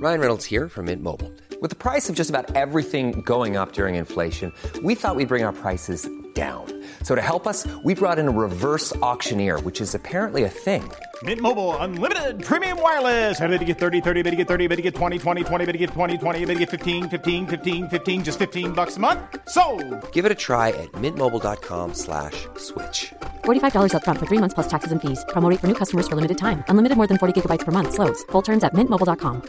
Ryan Reynolds here from Mint Mobile. With the price of just about everything going up during inflation, we thought we'd bring our prices down. So to help us, we brought in a reverse auctioneer, which is apparently a thing. Mint Mobile Unlimited Premium Wireless. How to get 30, 30, bit to get 30, bit to get 20, 20, 20, bit to get 20, 20, bit to get 15, 15, 15, 15, just $15 a month? Sold! Give it a try at mintmobile.com/switch. $45 up front for 3 months plus taxes and fees. Promo rate for new customers for limited time. Unlimited more than 40 gigabytes per month. Slows full terms at mintmobile.com.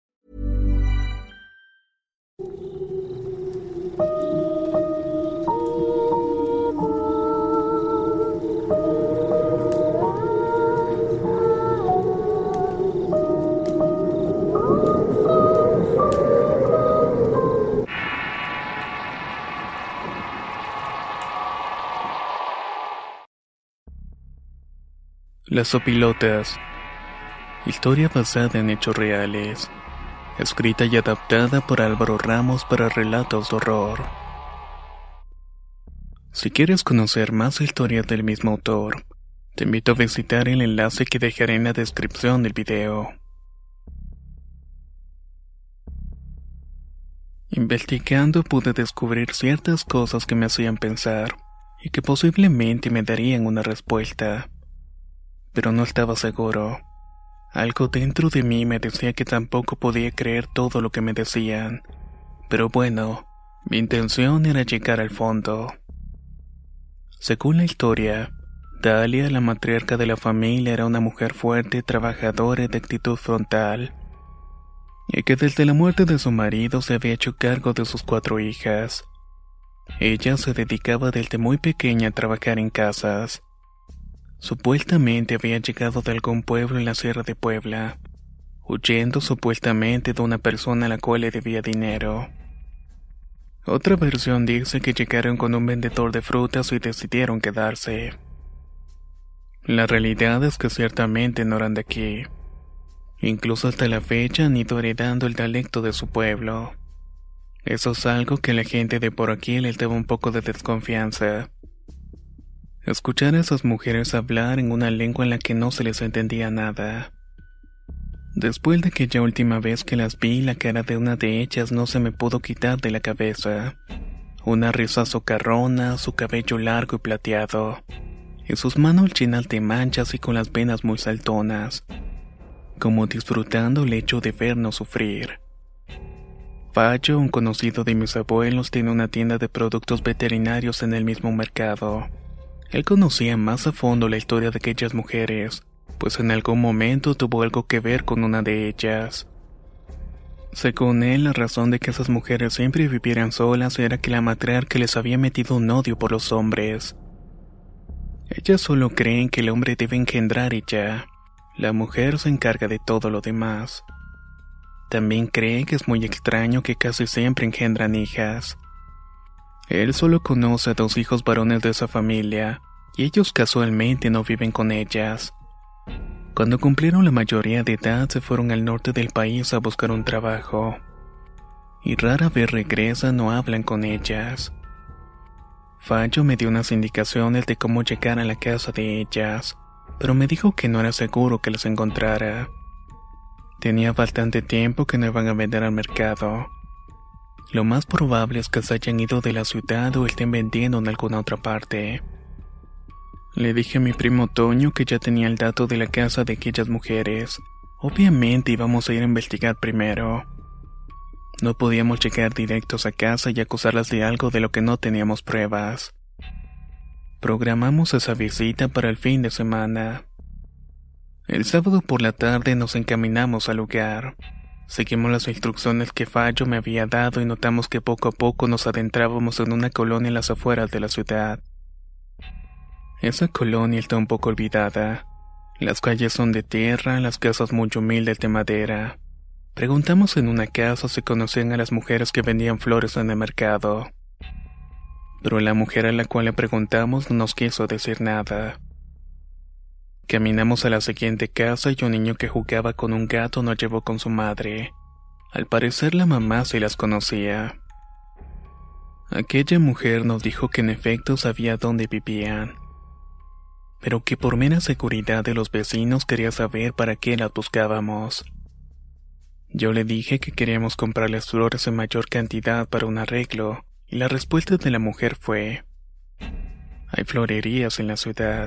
Las Sopilotas. Historia basada en hechos reales. Escrita y adaptada por Álvaro Ramos para relatos de horror. Si quieres conocer más historias del mismo autor, te invito a visitar el enlace que dejaré en la descripción del video. Investigando pude descubrir ciertas cosas que me hacían pensar y que posiblemente me darían una respuesta. Pero no estaba seguro. Algo dentro de mí me decía que tampoco podía creer todo lo que me decían. Pero bueno, mi intención era llegar al fondo. Según la historia, Dalia, la matriarca de la familia, era una mujer fuerte, trabajadora y de actitud frontal, y que desde la muerte de su marido se había hecho cargo de sus 4 hijas. Ella se dedicaba desde muy pequeña a trabajar en casas. Supuestamente había llegado de algún pueblo en la Sierra de Puebla, huyendo supuestamente de una persona a la cual le debía dinero. Otra versión dice que llegaron con un vendedor de frutas y decidieron quedarse. La realidad es que ciertamente no eran de aquí. Incluso hasta la fecha han ido heredando el dialecto de su pueblo. Eso es algo que a la gente de por aquí les daba un poco de desconfianza. Escuchar a esas mujeres hablar en una lengua en la que no se les entendía nada. Después de aquella última vez que las vi, la cara de una de ellas no se me pudo quitar de la cabeza. Una risa socarrona, su cabello largo y plateado, y sus manos llenas de manchas y con las venas muy saltonas, como disfrutando el hecho de vernos sufrir. Fallo, un conocido de mis abuelos, tiene una tienda de productos veterinarios en el mismo mercado. Él conocía más a fondo la historia de aquellas mujeres, pues en algún momento tuvo algo que ver con una de ellas. Según él, la razón de que esas mujeres siempre vivieran solas era que la matriarca les había metido un odio por los hombres. Ellas solo creen que el hombre debe engendrar y ya. La mujer se encarga de todo lo demás. También cree que es muy extraño que casi siempre engendran hijas. Él solo conoce a 2 hijos varones de esa familia, y ellos casualmente no viven con ellas. Cuando cumplieron la mayoría de edad se fueron al norte del país a buscar un trabajo, y rara vez regresan o hablan con ellas. Fallo me dio unas indicaciones de cómo llegar a la casa de ellas, pero me dijo que no era seguro que las encontrara. Tenía bastante tiempo que no iban a vender al mercado. Lo más probable es que se hayan ido de la ciudad o estén vendiendo en alguna otra parte. Le dije a mi primo Toño que ya tenía el dato de la casa de aquellas mujeres. Obviamente íbamos a ir a investigar primero. No podíamos llegar directos a casa y acusarlas de algo de lo que no teníamos pruebas. Programamos esa visita para el fin de semana. El sábado por la tarde nos encaminamos al lugar. Seguimos las instrucciones que Fallo me había dado y notamos que poco a poco nos adentrábamos en una colonia en las afueras de la ciudad. Esa colonia está un poco olvidada. Las calles son de tierra, las casas muy humildes de madera. Preguntamos en una casa si conocían a las mujeres que vendían flores en el mercado. Pero la mujer a la cual le preguntamos no nos quiso decir nada. Caminamos a la siguiente casa y un niño que jugaba con un gato nos llevó con su madre. Al parecer la mamá sí las conocía. Aquella mujer nos dijo que en efecto sabía dónde vivían, pero que por mera seguridad de los vecinos quería saber para qué las buscábamos. Yo le dije que queríamos comprarles flores en mayor cantidad para un arreglo, y la respuesta de la mujer fue: hay florerías en la ciudad.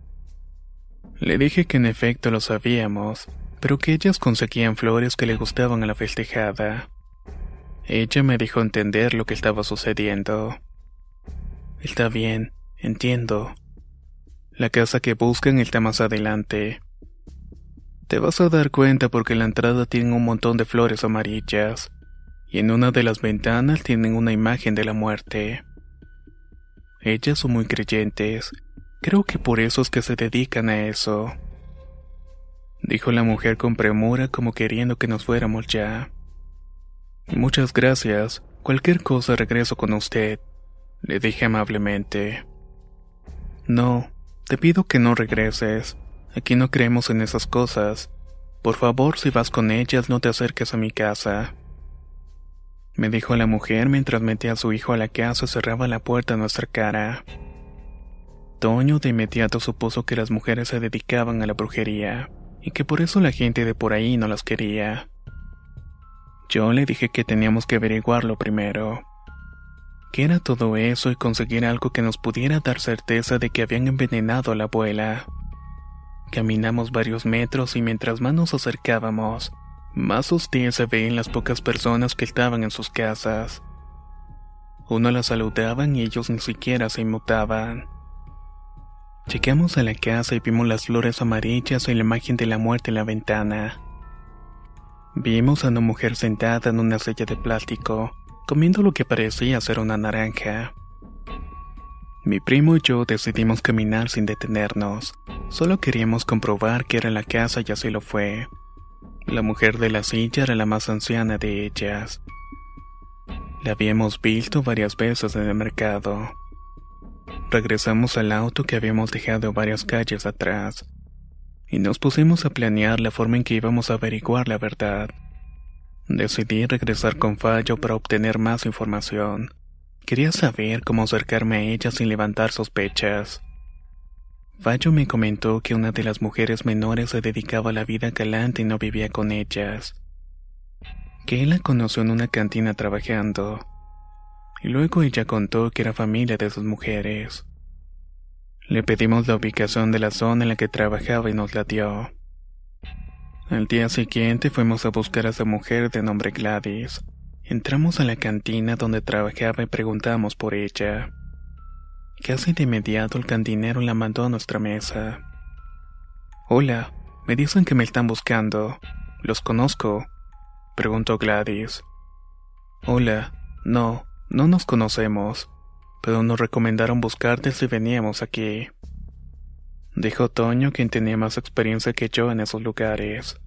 Le dije que en efecto lo sabíamos, pero que ellas conseguían flores que le gustaban a la festejada. Ella me dejó entender lo que estaba sucediendo. Está bien, entiendo. La casa que buscan está más adelante. Te vas a dar cuenta porque en la entrada tienen un montón de flores amarillas, y en una de las ventanas tienen una imagen de la muerte. Ellas son muy creyentes. Creo que por eso es que se dedican a eso, dijo la mujer con premura, como queriendo que nos fuéramos ya. Muchas gracias. Cualquier cosa regreso con usted, le dije amablemente. No, te pido que no regreses. Aquí no creemos en esas cosas. Por favor, si vas con ellas, no te acerques a mi casa, me dijo la mujer mientras metía a su hijo a la casa y cerraba la puerta a nuestra cara. Toño de inmediato supuso que las mujeres se dedicaban a la brujería, y que por eso la gente de por ahí no las quería. Yo le dije que teníamos que averiguarlo primero. ¿Qué era todo eso y conseguir algo que nos pudiera dar certeza de que habían envenenado a la abuela? Caminamos varios metros y mientras más nos acercábamos, más hostil se veían las pocas personas que estaban en sus casas. Uno las saludaban y ellos ni siquiera se inmutaban. Llegamos a la casa y vimos las flores amarillas y la imagen de la muerte en la ventana. Vimos a una mujer sentada en una silla de plástico, comiendo lo que parecía ser una naranja. Mi primo y yo decidimos caminar sin detenernos. Solo queríamos comprobar que era la casa y así lo fue. La mujer de la silla era la más anciana de ellas. La habíamos visto varias veces en el mercado. Regresamos al auto que habíamos dejado varias calles atrás, y nos pusimos a planear la forma en que íbamos a averiguar la verdad. Decidí regresar con Fallo para obtener más información. Quería saber cómo acercarme a ella sin levantar sospechas. Fallo me comentó que una de las mujeres menores se dedicaba a la vida galante y no vivía con ellas. Que él la conoció en una cantina trabajando. Y luego ella contó que era familia de sus mujeres. Le pedimos la ubicación de la zona en la que trabajaba y nos la dio. Al día siguiente fuimos a buscar a esa mujer de nombre Gladys. Entramos a la cantina donde trabajaba y preguntamos por ella. Casi de inmediato el cantinero la mandó a nuestra mesa. Hola, me dicen que me están buscando. ¿Los conozco?, preguntó Gladys. Hola, no nos conocemos, pero nos recomendaron buscarte si veníamos aquí, dijo Toño, quien tenía más experiencia que yo en esos lugares.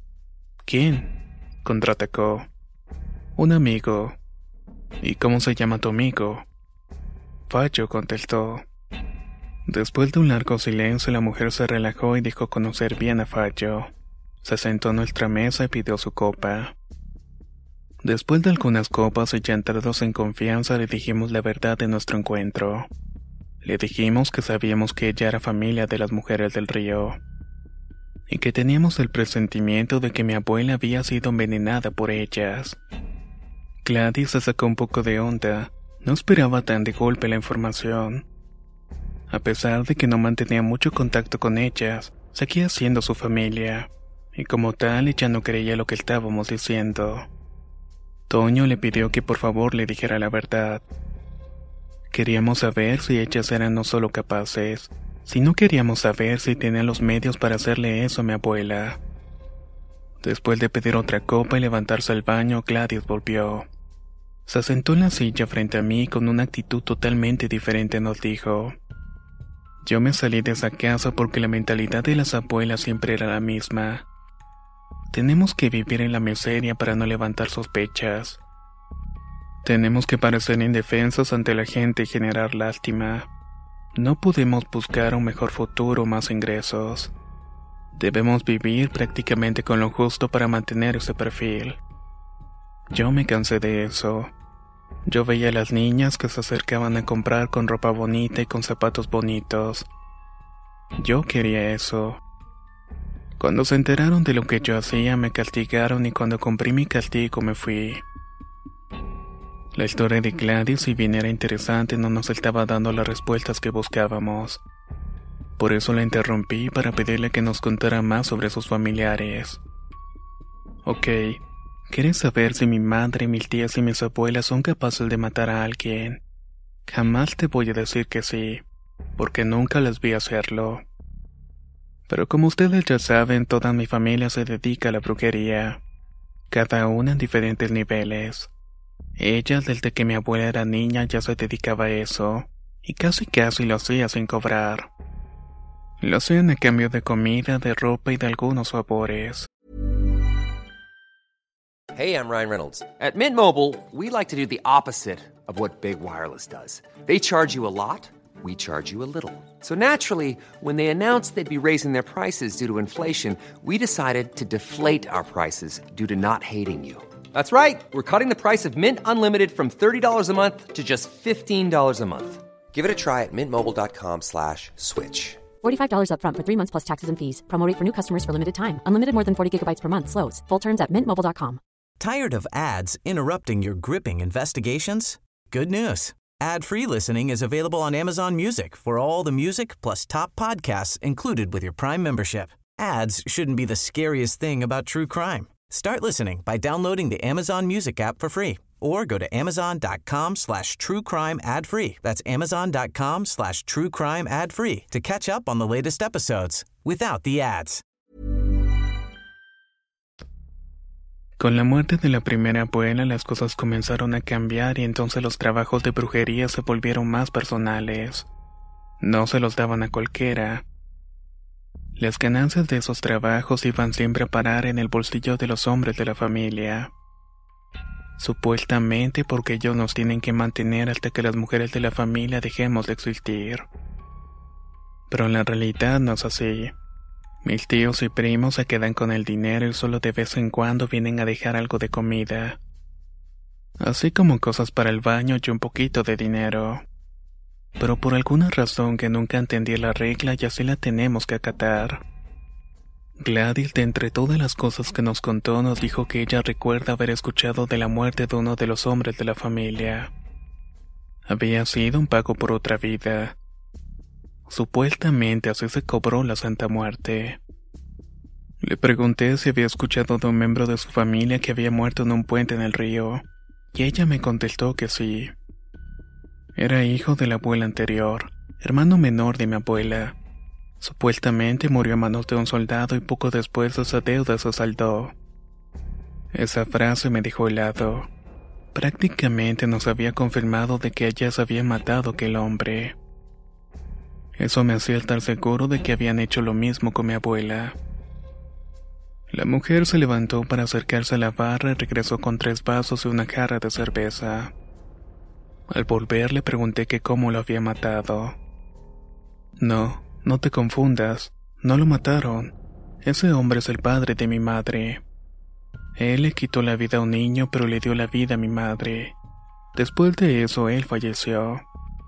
¿Quién?, contraatacó. Un amigo. ¿Y cómo se llama tu amigo? Fallo, contestó. Después de un largo silencio, la mujer se relajó y dijo conocer bien a Fallo. Se sentó a nuestra mesa y pidió su copa. Después de algunas copas y ya entrados en confianza, le dijimos la verdad de nuestro encuentro. Le dijimos que sabíamos que ella era familia de las mujeres del río, y que teníamos el presentimiento de que mi abuela había sido envenenada por ellas. Gladys se sacó un poco de onda, no esperaba tan de golpe la información. A pesar de que no mantenía mucho contacto con ellas, seguía siendo su familia, y como tal ella no creía lo que estábamos diciendo. Toño le pidió que por favor le dijera la verdad. Queríamos saber si ellas eran no solo capaces, sino queríamos saber si tenían los medios para hacerle eso a mi abuela. Después de pedir otra copa y levantarse al baño, Gladys volvió. Se sentó en la silla frente a mí y con una actitud totalmente diferente nos dijo: yo me salí de esa casa porque la mentalidad de las abuelas siempre era la misma. Tenemos que vivir en la miseria para no levantar sospechas. Tenemos que parecer indefensos ante la gente y generar lástima. No podemos buscar un mejor futuro o más ingresos. Debemos vivir prácticamente con lo justo para mantener ese perfil. Yo me cansé de eso. Yo veía a las niñas que se acercaban a comprar con ropa bonita y con zapatos bonitos. Yo quería eso. Cuando se enteraron de lo que yo hacía, me castigaron y cuando cumplí mi castigo me fui. La historia de Gladys, si bien era interesante, no nos estaba dando las respuestas que buscábamos. Por eso la interrumpí para pedirle que nos contara más sobre sus familiares. Ok, ¿quieres saber si mi madre, mis tías y mis abuelas son capaces de matar a alguien? Jamás te voy a decir que sí, porque nunca les vi hacerlo. Pero como ustedes ya saben, toda mi familia se dedica a la brujería, cada una en diferentes niveles. Ella, desde que mi abuela era niña, ya se dedicaba a eso, y casi lo hacía sin cobrar. Lo hacían a cambio de comida, de ropa y de algunos favores. Hey, I'm Ryan Reynolds. At Mint Mobile, we like to do the opposite of what Big Wireless does. They charge you a lot, we charge you a little. So naturally, when they announced they'd be raising their prices due to inflation, we decided to deflate our prices due to not hating you. That's right. We're cutting the price of Mint Unlimited from $30 a month to just $15 a month. Give it a try at mintmobile.com/switch. $45 up front for 3 months plus taxes and fees. Promo rate for new customers for limited time. Unlimited more than 40 gigabytes per month. Slows full terms at mintmobile.com. Tired of ads interrupting your gripping investigations? Good news. Ad-free listening is available on Amazon Music for all the music plus top podcasts included with your Prime membership. Ads shouldn't be the scariest thing about true crime. Start listening by downloading the Amazon Music app for free or go to amazon.com/truecrime ad-free. That's amazon.com/truecrime ad-free to catch up on the latest episodes without the ads. Con la muerte de la primera abuela, las cosas comenzaron a cambiar y entonces los trabajos de brujería se volvieron más personales. No se los daban a cualquiera. Las ganancias de esos trabajos iban siempre a parar en el bolsillo de los hombres de la familia. Supuestamente porque ellos nos tienen que mantener hasta que las mujeres de la familia dejemos de existir. Pero en la realidad no es así. Mis tíos y primos se quedan con el dinero y solo de vez en cuando vienen a dejar algo de comida. Así como cosas para el baño y un poquito de dinero. Pero por alguna razón que nunca entendí la regla y así la tenemos que acatar. Gladys, de entre todas las cosas que nos contó, nos dijo que ella recuerda haber escuchado de la muerte de uno de los hombres de la familia. Había sido un pago por otra vida. Supuestamente así se cobró la Santa Muerte. Le pregunté si había escuchado de un miembro de su familia que había muerto en un puente en el río, y ella me contestó que sí. Era hijo de la abuela anterior, hermano menor de mi abuela. Supuestamente murió a manos de un soldado y poco después esa deuda se saldó. Esa frase me dejó helado. Prácticamente nos había confirmado de que ella se había matado que el hombre. Eso me hacía estar seguro de que habían hecho lo mismo con mi abuela. La mujer se levantó para acercarse a la barra y regresó con 3 vasos y una jarra de cerveza. Al volver le pregunté que cómo lo había matado. No te confundas, no lo mataron. Ese hombre es el padre de mi madre. Él le quitó la vida a un niño, pero le dio la vida a mi madre. Después de eso, él falleció.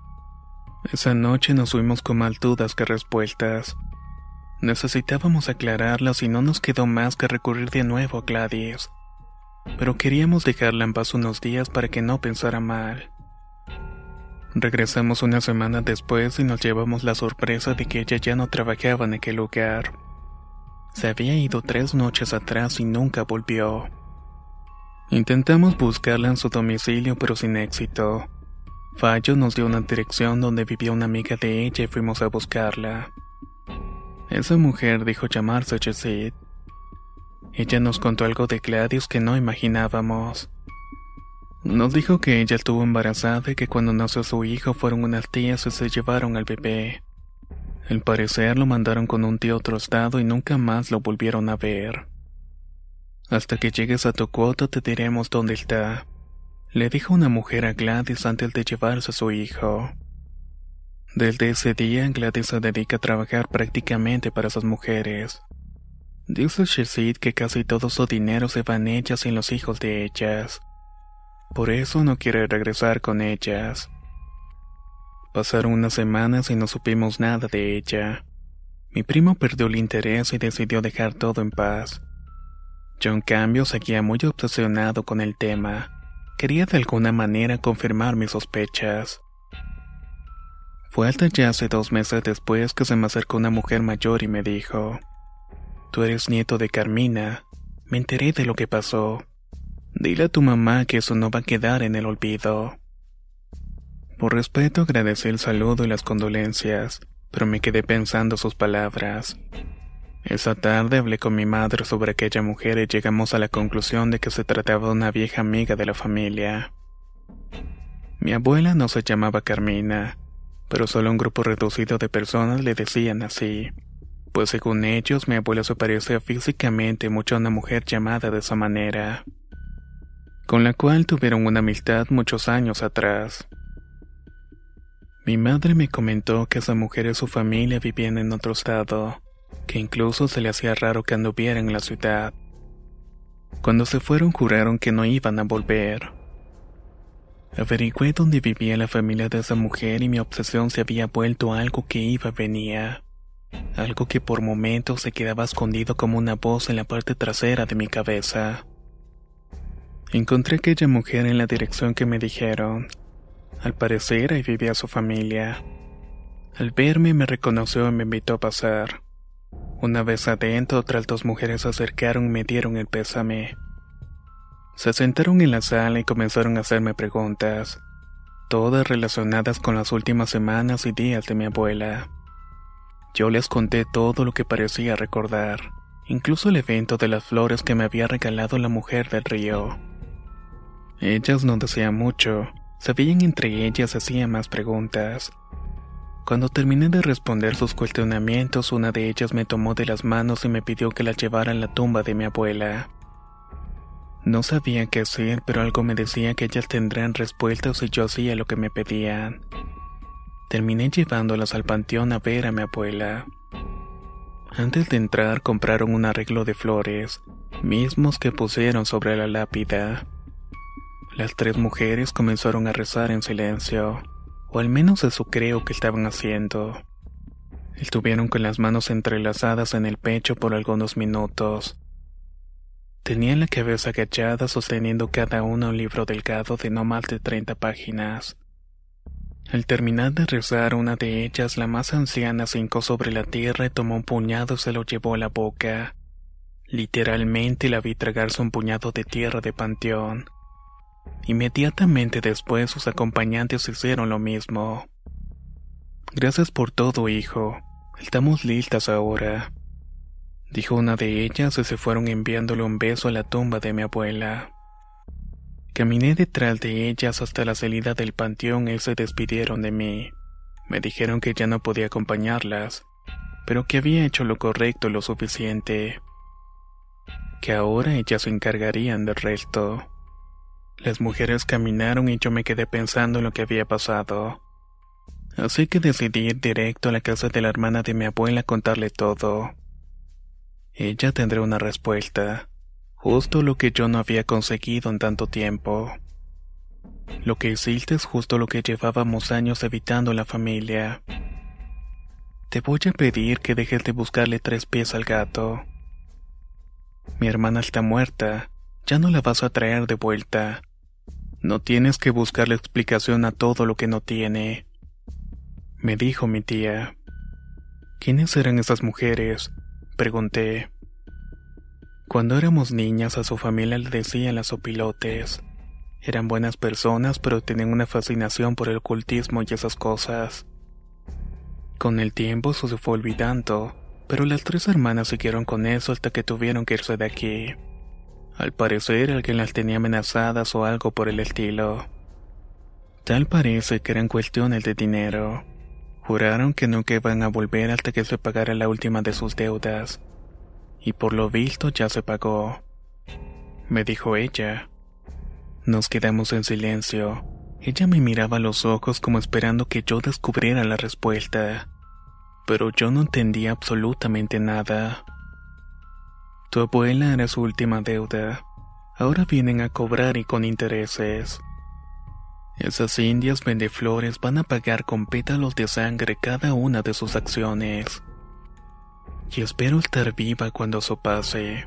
Esa noche nos fuimos con más dudas que respuestas. Necesitábamos aclararlas y no nos quedó más que recurrir de nuevo a Gladys. Pero queríamos dejarla en paz unos días para que no pensara mal. Regresamos una semana después y nos llevamos la sorpresa de que ella ya no trabajaba en aquel lugar. Se había ido 3 noches atrás y nunca volvió. Intentamos buscarla en su domicilio pero sin éxito. Fallo nos dio una dirección donde vivía una amiga de ella y fuimos a buscarla. Esa mujer dijo llamarse Jessie. Ella nos contó algo de Gladys que no imaginábamos. Nos dijo que ella estuvo embarazada y que cuando nació su hijo fueron unas tías y se llevaron al bebé. Al parecer lo mandaron con un tío a otro estado y nunca más lo volvieron a ver. Hasta que llegues a tu cuota te diremos dónde está, le dijo una mujer a Gladys antes de llevarse a su hijo. Desde ese día Gladys se dedica a trabajar prácticamente para esas mujeres. Dice Jessie que casi todo su dinero se va en ellas y en los hijos de ellas. Por eso no quiere regresar con ellas. Pasaron unas semanas y no supimos nada de ella. Mi primo perdió el interés y decidió dejar todo en paz. Yo, en cambio, seguía muy obsesionado con el tema. Quería de alguna manera confirmar mis sospechas. Fue hasta ya hace 2 meses después que se me acercó una mujer mayor y me dijo: «Tú eres nieto de Carmina. Me enteré de lo que pasó. Dile a tu mamá que eso no va a quedar en el olvido». Por respeto agradecí el saludo y las condolencias, pero me quedé pensando sus palabras. Esa tarde hablé con mi madre sobre aquella mujer y llegamos a la conclusión de que se trataba de una vieja amiga de la familia. Mi abuela no se llamaba Carmina, pero solo un grupo reducido de personas le decían así, pues según ellos mi abuela se parecía físicamente mucho a una mujer llamada de esa manera, con la cual tuvieron una amistad muchos años atrás. Mi madre me comentó que esa mujer y su familia vivían en otro estado, que incluso se le hacía raro que anduvieran en la ciudad. Cuando se fueron juraron que no iban a volver. Averigüé dónde vivía la familia de esa mujer y mi obsesión se había vuelto algo que iba y venía. Algo que por momentos se quedaba escondido como una voz en la parte trasera de mi cabeza. Encontré a aquella mujer en la dirección que me dijeron. Al parecer ahí vivía su familia. Al verme me reconoció y me invitó a pasar. Una vez adentro, otras 2 mujeres se acercaron y me dieron el pésame. Se sentaron en la sala y comenzaron a hacerme preguntas, todas relacionadas con las últimas semanas y días de mi abuela. Yo les conté todo lo que parecía recordar, incluso el evento de las flores que me había regalado la mujer del río. Ellas no decían mucho, sabían entre ellas y hacían más preguntas. Cuando terminé de responder sus cuestionamientos, una de ellas me tomó de las manos y me pidió que la llevara a la tumba de mi abuela. No sabía qué hacer, pero algo me decía que ellas tendrían respuestas si yo hacía lo que me pedían. Terminé llevándolas al panteón a ver a mi abuela. Antes de entrar compraron un arreglo de flores, mismos que pusieron sobre la lápida. Las 3 mujeres comenzaron a rezar en silencio, o al menos eso creo que estaban haciendo. Estuvieron con las manos entrelazadas en el pecho por algunos minutos. Tenían la cabeza agachada sosteniendo cada una un libro delgado de no más de 30 páginas. Al terminar de rezar, una de ellas, la más anciana, se hincó sobre la tierra y tomó un puñado y se lo llevó a la boca. Literalmente la vi tragarse un puñado de tierra de panteón. Inmediatamente después sus acompañantes hicieron lo mismo. «Gracias por todo, hijo. Estamos listas ahora», dijo una de ellas y se fueron enviándole un beso a la tumba de mi abuela. Caminé detrás de ellas hasta la salida del panteón y se despidieron de mí. Me dijeron que ya no podía acompañarlas, pero que había hecho lo correcto lo suficiente. Que ahora ellas se encargarían del resto. Las mujeres caminaron y yo me quedé pensando en lo que había pasado. Así que decidí ir directo a la casa de la hermana de mi abuela a contarle todo. Ella tendrá una respuesta, justo lo que yo no había conseguido en tanto tiempo. Lo que hiciste es justo lo que llevábamos años evitando en la familia. Te voy a pedir que dejes de buscarle 3 pies al gato. Mi hermana está muerta, ya no la vas a traer de vuelta. No tienes que buscarle explicación a todo lo que no tiene, me dijo mi tía. ¿Quiénes eran esas mujeres?, pregunté. Cuando éramos niñas a su familia le decían las opilotes. Eran buenas personas, pero tenían una fascinación por el ocultismo y esas cosas. Con el tiempo eso se fue olvidando, pero las 3 hermanas siguieron con eso hasta que tuvieron que irse de aquí. Al parecer alguien las tenía amenazadas o algo por el estilo. Tal parece que eran cuestiones de dinero. Juraron que nunca iban a volver hasta que se pagara la última de sus deudas. Y por lo visto ya se pagó, me dijo ella. Nos quedamos en silencio. Ella me miraba a los ojos como esperando que yo descubriera la respuesta, pero yo no entendía absolutamente nada. Tu abuela era su última deuda. Ahora vienen a cobrar y con intereses. Esas indias vendeflores van a pagar con pétalos de sangre cada una de sus acciones. y espero estar viva cuando eso pase.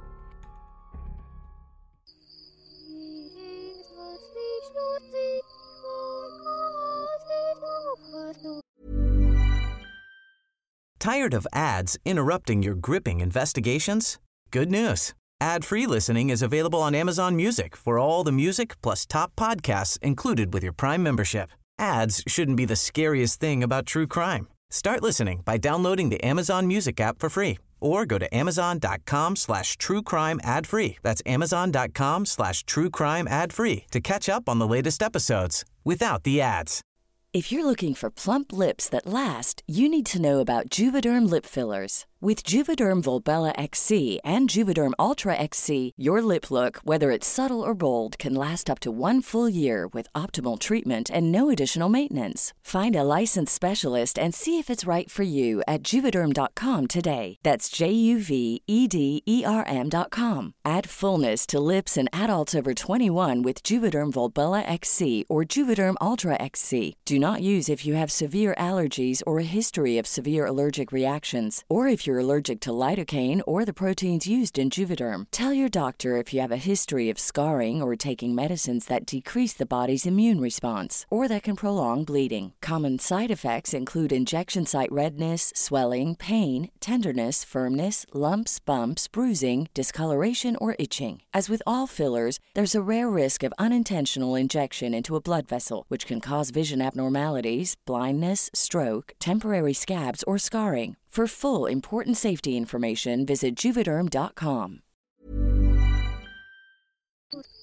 Tired of ads interrupting your gripping investigations? Good news. Ad-free listening is available on Amazon Music for all the music plus top podcasts included with your Prime membership. Ads shouldn't be the scariest thing about true crime. Start listening by downloading the Amazon Music app for free or go to amazon.com/truecrime ad-free. That's amazon.com/truecrime ad-free to catch up on the latest episodes without the ads. If you're looking for plump lips that last, you need to know about Juvederm lip fillers. With Juvederm Volbella XC and Juvederm Ultra XC, your lip look, whether it's subtle or bold, can last up to 1 full year with optimal treatment and no additional maintenance. Find a licensed specialist and see if it's right for you at Juvederm.com today. That's JUVEDERM.com. Add fullness to lips in adults over 21 with Juvederm Volbella XC or Juvederm Ultra XC. Do not use if you have severe allergies or a history of severe allergic reactions, or if you're allergic to lidocaine or the proteins used in Juvederm. Tell your doctor if you have a history of scarring or taking medicines that decrease the body's immune response or that can prolong bleeding. Common side effects include injection site redness, swelling, pain, tenderness, firmness, lumps, bumps, bruising, discoloration, or itching. As with all fillers, there's a rare risk of unintentional injection into a blood vessel, which can cause vision abnormalities, blindness, stroke, temporary scabs, or scarring. For full, important safety information, visit Juvederm.com.